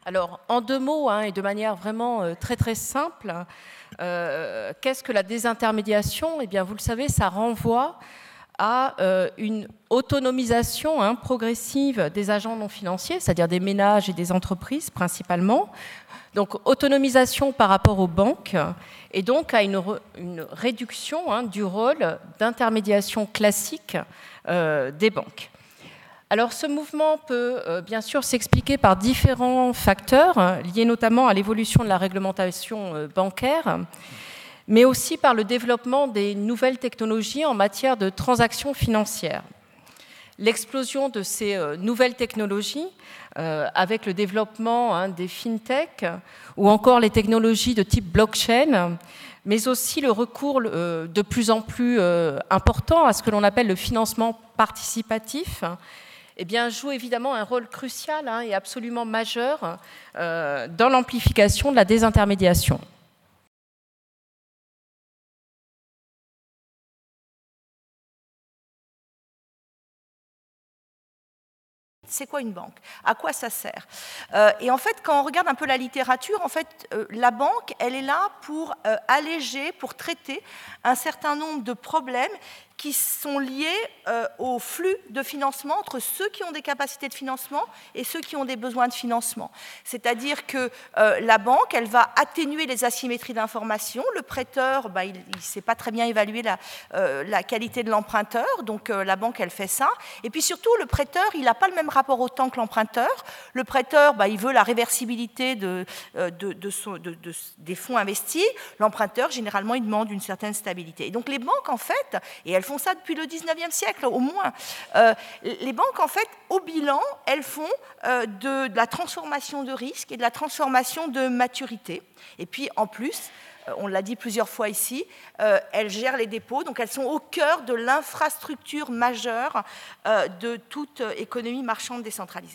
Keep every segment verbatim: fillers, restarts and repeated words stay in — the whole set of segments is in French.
Alors, en deux mots, hein, et de manière vraiment euh, très très simple, euh, qu'est-ce que la désintermédiation? Eh bien, vous le savez, ça renvoie à euh, une autonomisation hein, progressive des agents non financiers, c'est-à-dire des ménages et des entreprises principalement. Donc, autonomisation par rapport aux banques, et donc à une, re, une réduction hein, du rôle d'intermédiation classique euh, des banques. Alors ce mouvement peut euh, bien sûr s'expliquer par différents facteurs, hein, liés notamment à l'évolution de la réglementation euh, bancaire, mais aussi par le développement des nouvelles technologies en matière de transactions financières. L'explosion de ces euh, nouvelles technologies, euh, avec le développement hein, des fintech ou encore les technologies de type blockchain, mais aussi le recours euh, de plus en plus euh, important à ce que l'on appelle le financement participatif, eh bien, joue évidemment un rôle crucial hein, et absolument majeur euh, dans l'amplification de la désintermédiation. C'est quoi une banque? À quoi ça sert? euh, Et en fait, quand on regarde un peu la littérature, en fait, euh, la banque, elle est là pour euh, alléger, pour traiter un certain nombre de problèmes qui sont liés euh, au flux de financement entre ceux qui ont des capacités de financement et ceux qui ont des besoins de financement. C'est-à-dire que euh, la banque, elle va atténuer les asymétries d'information. Le prêteur, bah, il ne sait pas très bien évaluer la, euh, la qualité de l'emprunteur, donc euh, la banque, elle fait ça. Et puis surtout, le prêteur, il n'a pas le même rapport au temps que l'emprunteur. Le prêteur, bah, il veut la réversibilité de, de, de son, de, de, des fonds investis. L'emprunteur, généralement, il demande une certaine stabilité. Et donc les banques, en fait, et elles font ça depuis le dix-neuvième siècle au moins. Euh, les banques, en fait, au bilan, elles font euh, de, de la transformation de risque et de la transformation de maturité. Et puis, en plus, euh, on l'a dit plusieurs fois ici, euh, elles gèrent les dépôts, donc elles sont au cœur de l'infrastructure majeure euh, de toute économie marchande décentralisée.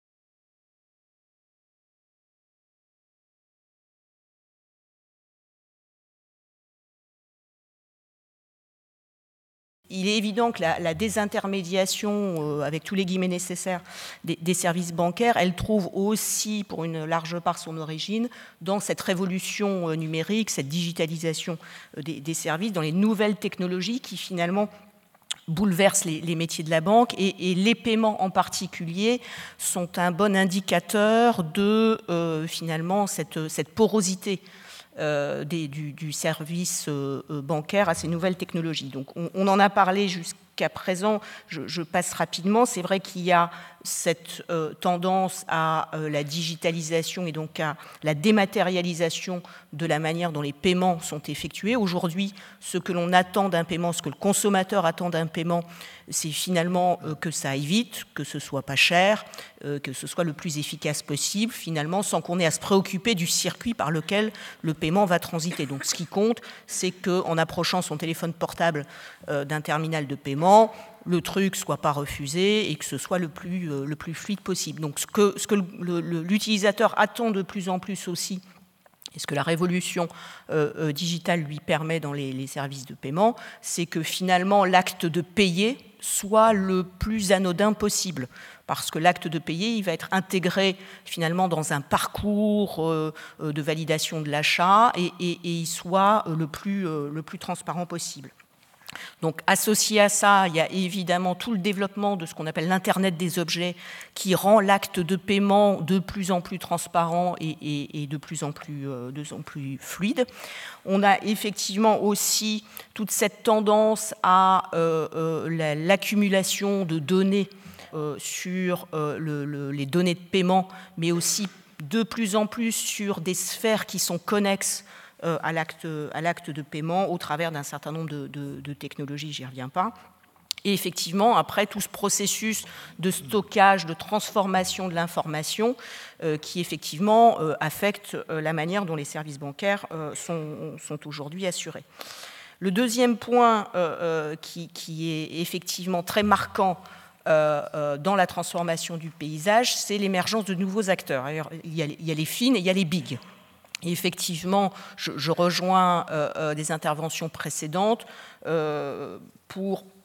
Il est évident que la, la désintermédiation, euh, avec tous les guillemets nécessaires, des, des services bancaires, elle trouve aussi, pour une large part, son origine dans cette révolution euh, numérique, cette digitalisation euh, des, des services, dans les nouvelles technologies qui, finalement, bouleversent les, les métiers de la banque. Et, et les paiements, en particulier, sont un bon indicateur de, euh, finalement, cette, cette porosité Euh, des, du, du service euh, bancaire à ces nouvelles technologies. Donc on, on en a parlé jusqu'à présent, je, je passe rapidement. C'est vrai qu'il y a cette euh, tendance à euh, la digitalisation et donc à la dématérialisation de la manière dont les paiements sont effectués. Aujourd'hui, ce que l'on attend d'un paiement, ce que le consommateur attend d'un paiement, c'est finalement euh, que ça aille vite, que ce soit pas cher, euh, que ce soit le plus efficace possible, finalement, sans qu'on ait à se préoccuper du circuit par lequel le paiement va transiter. Donc ce qui compte, c'est qu'en approchant son téléphone portable euh, d'un terminal de paiement, le truc ne soit pas refusé et que ce soit le plus, euh, le plus fluide possible. Donc ce que, ce que le, le, l'utilisateur attend de plus en plus aussi, et ce que la révolution euh, euh, digitale lui permet dans les, les services de paiement, c'est que finalement l'acte de payer soit le plus anodin possible. Parce que l'acte de payer, il va être intégré finalement dans un parcours euh, de validation de l'achat et, et, et il soit le plus, euh, le plus transparent possible. Donc, associé à ça, il y a évidemment tout le développement de ce qu'on appelle l'Internet des objets qui rend l'acte de paiement de plus en plus transparent et, et, et de, plus en plus, euh, de plus en plus fluide. On a effectivement aussi toute cette tendance à euh, euh, la, l'accumulation de données euh, sur euh, le, le, les données de paiement, mais aussi de plus en plus sur des sphères qui sont connexes à l'acte, à l'acte de paiement au travers d'un certain nombre de, de, de technologies, j'y reviens pas. Et effectivement, après, tout ce processus de stockage, de transformation de l'information euh, qui effectivement euh, affecte euh, la manière dont les services bancaires euh, sont, sont aujourd'hui assurés. Le deuxième point euh, euh, qui, qui est effectivement très marquant euh, euh, dans la transformation du paysage, c'est l'émergence de nouveaux acteurs. Alors, il y a, il y a les fines et il y a les bigs. Et effectivement, je, je rejoins euh, euh, des interventions précédentes euh, pour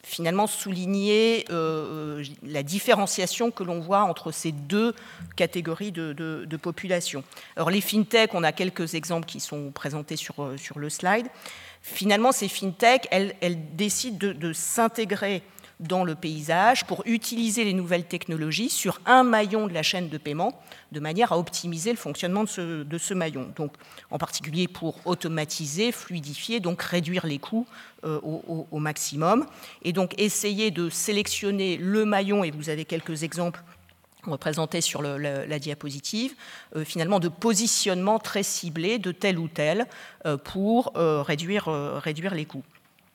finalement souligner euh, la différenciation que l'on voit entre ces deux catégories de, de, de population. Alors les fintech, on a quelques exemples qui sont présentés sur, sur le slide. Finalement, ces fintech, elles, elles décident de, de s'intégrer dans le paysage pour utiliser les nouvelles technologies sur un maillon de la chaîne de paiement, de manière à optimiser le fonctionnement de ce, de ce maillon. Donc, en particulier pour automatiser, fluidifier, donc réduire les coûts euh, au, au maximum. Et donc, essayer de sélectionner le maillon, et vous avez quelques exemples représentés sur le, la, la diapositive, euh, finalement de positionnement très ciblé de tel ou tel euh, pour euh, réduire, euh, réduire les coûts.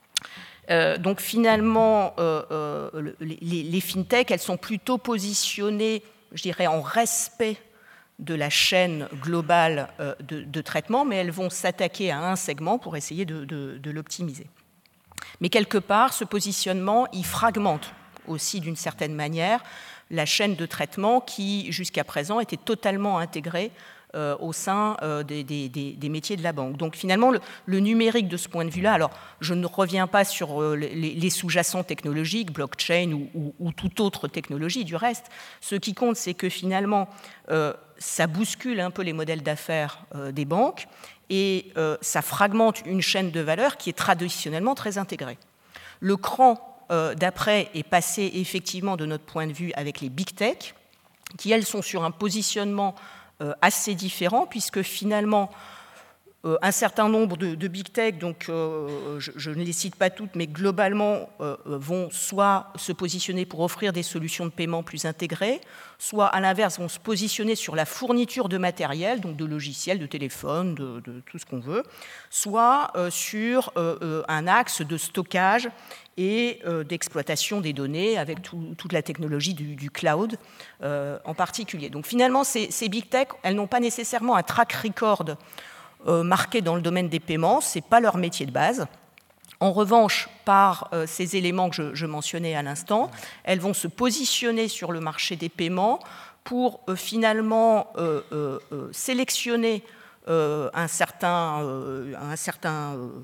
Euh, donc finalement, euh, euh, les, les fintech, elles sont plutôt positionnées, je dirais, en respect de la chaîne globale euh, de, de traitement, mais elles vont s'attaquer à un segment pour essayer de, de, de l'optimiser. Mais quelque part, ce positionnement, il fragmente aussi d'une certaine manière la chaîne de traitement qui, jusqu'à présent, était totalement intégrée Euh, au sein euh, des, des, des métiers de la banque. Donc finalement, le, le numérique de ce point de vue-là, alors je ne reviens pas sur euh, les, les sous-jacents technologiques, blockchain ou, ou, ou toute autre technologie du reste. Ce qui compte, c'est que finalement, euh, ça bouscule un peu les modèles d'affaires euh, des banques et euh, ça fragmente une chaîne de valeur qui est traditionnellement très intégrée. Le cran euh, d'après est passé effectivement de notre point de vue avec les big tech, qui elles sont sur un positionnement assez différent, puisque finalement, euh, un certain nombre de, de big tech, donc euh, je, je ne les cite pas toutes, mais globalement euh, vont soit se positionner pour offrir des solutions de paiement plus intégrées, soit à l'inverse vont se positionner sur la fourniture de matériel, donc de logiciels, de téléphones, de, de tout ce qu'on veut, soit euh, sur euh, un axe de stockage et euh, d'exploitation des données avec tout, toute la technologie du, du cloud euh, en particulier. Donc finalement, ces, ces big tech, elles n'ont pas nécessairement un track record euh, marqué dans le domaine des paiements, ce n'est pas leur métier de base. En revanche, par euh, ces éléments que je, je mentionnais à l'instant, elles vont se positionner sur le marché des paiements pour euh, finalement euh, euh, euh, sélectionner euh, un certain, euh, un certain euh,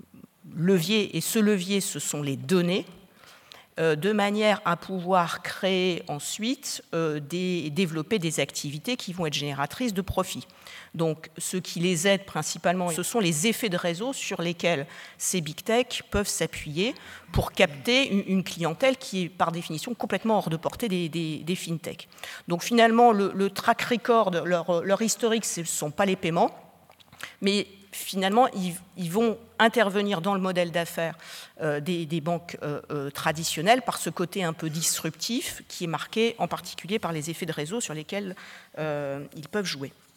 levier, et ce levier, ce sont les données, euh, de manière à pouvoir créer ensuite, euh, des, développer des activités qui vont être génératrices de profit. Donc, ce qui les aide principalement, ce sont les effets de réseau sur lesquels ces big tech peuvent s'appuyer pour capter une, une clientèle qui est par définition complètement hors de portée des, des, des fintech. Donc, finalement, le, le track record, leur, leur historique, ce ne sont pas les paiements, mais finalement, ils, ils vont intervenir dans le modèle d'affaires euh, des, des banques euh, euh, traditionnelles par ce côté un peu disruptif qui est marqué en particulier par les effets de réseau sur lesquels euh, ils peuvent jouer.